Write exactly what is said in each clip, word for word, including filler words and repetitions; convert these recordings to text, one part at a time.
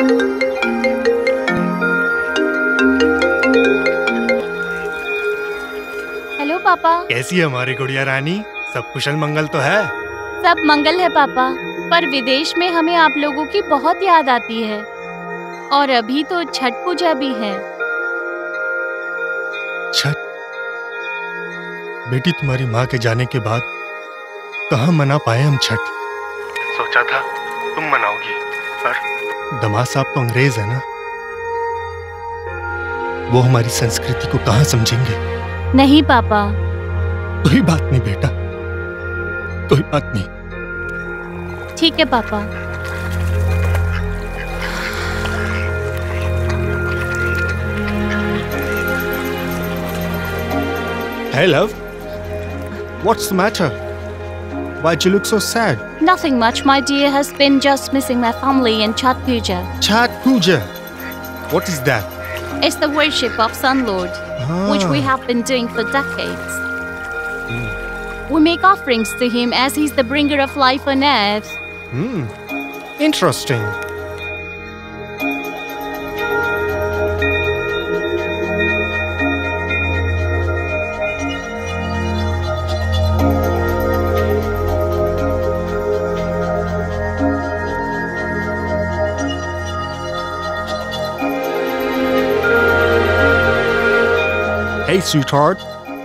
Hello पापा। कैसी है हमारी गुड़िया रानी? सब कुशल मंगल तो है? सब मंगल है पापा, पर विदेश में हमें आप लोगों की बहुत याद आती है और अभी तो छठ पूजा भी है। छठ? बेटी, तुम्हारी माँ के जाने के बाद कहाँ मना पाए हम छठ। सोचा था तुम मनाओगी, पर दामाद साहब तो अंग्रेज है ना, वो हमारी संस्कृति को कहाँ समझेंगे। नहीं पापा। कोई बात नहीं बेटा, कोई बात नहीं। ठीक है पापा। Hey love, what's the matter? Why'd you look so sad? Nothing much, my dear husband, just missing my family in Chhat Puja. Chhat Puja? What is that? It's the worship of Sun Lord, Ah. which we have been doing for decades. We make offerings to him as he's the bringer of life on earth. Hmm, interesting. Hey sweetheart,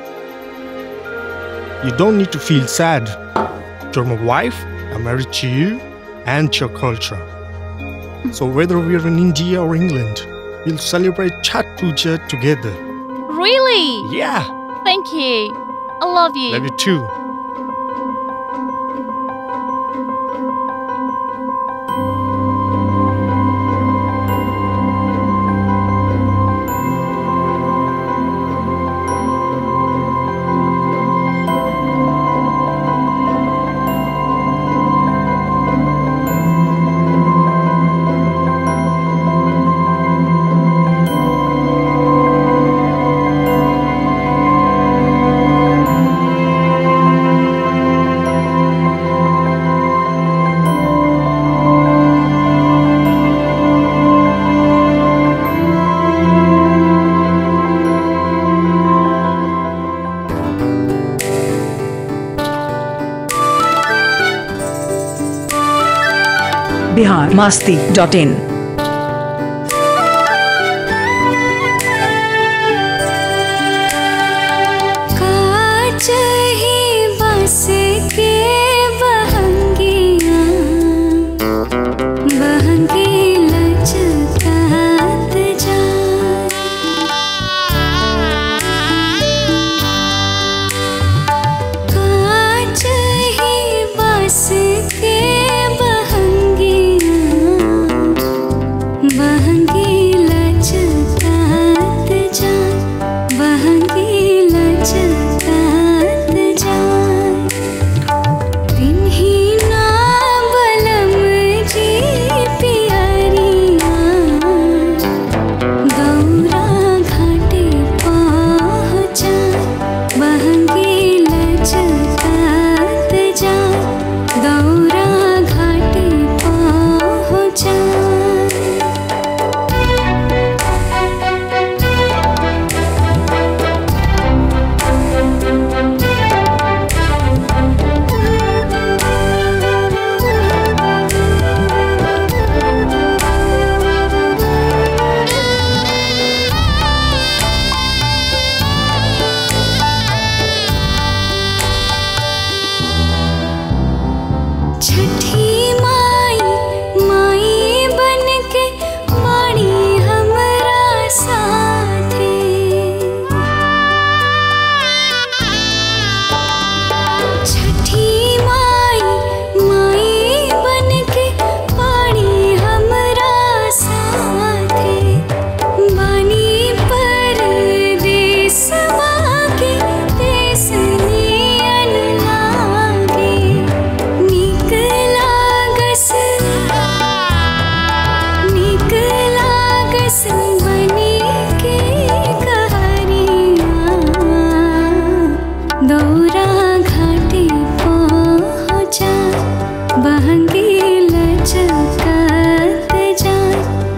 you don't need to feel sad. You're my wife, I'm married to you and your culture. So whether we're in India or England, we'll celebrate Chhat Puja together. Really? Yeah, Thank you. I love you. love you too. Bihar Masti dot in. काच ही बस के बहंगियां बहंगी लचकात जाए, काच ही बस के बहंगियां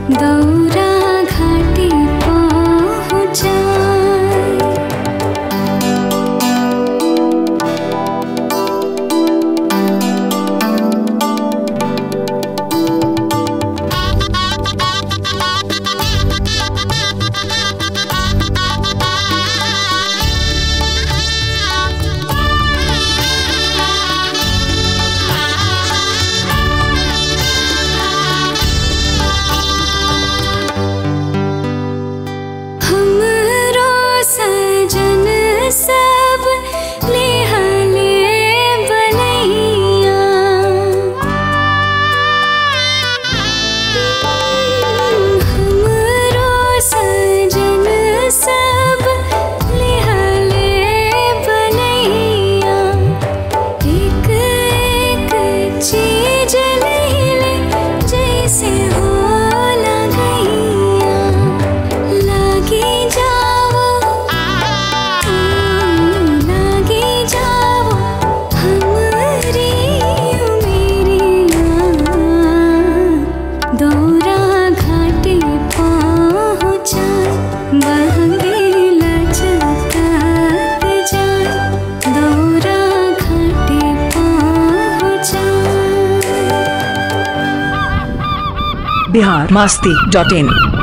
दौरा घाटी पहुँचाए। हमरो सजन सब लेहले बनैया, हमरो सजन सब लेहले बनैया। एक एक चीज लेले जैसे होला गैया। लागी जाओ लागी जाओ हमरी उमेरिया, दौरा घाटी पहुँचाए। बहंगी लचकत जाए, दौरा घाटी पहुँचाए। बिहार मस्ती डॉट इन।